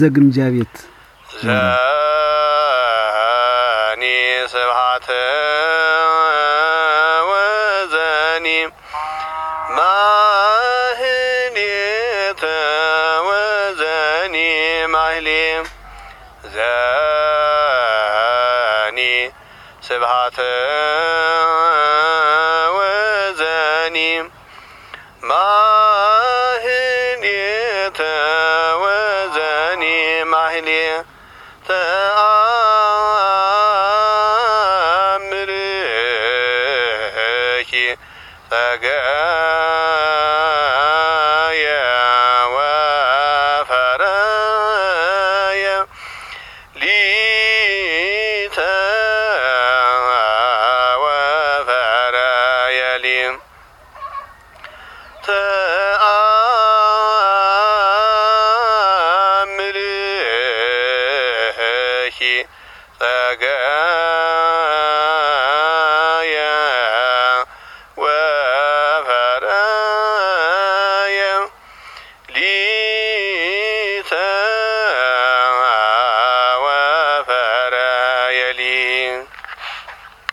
ዘግምጃ ቤት ዘኒ ስብሐት ወዘኒ ማህሌተ ወዘኒ ማህሌ ዘኒ ስብሐት ወዘኒ ማህሌተ ወዘኒ ማህሌ ተአምርኪ ጸጋየ ወፈረየ ሊተ ወፈረየ ሊም ተአምርኪ ጸጋየ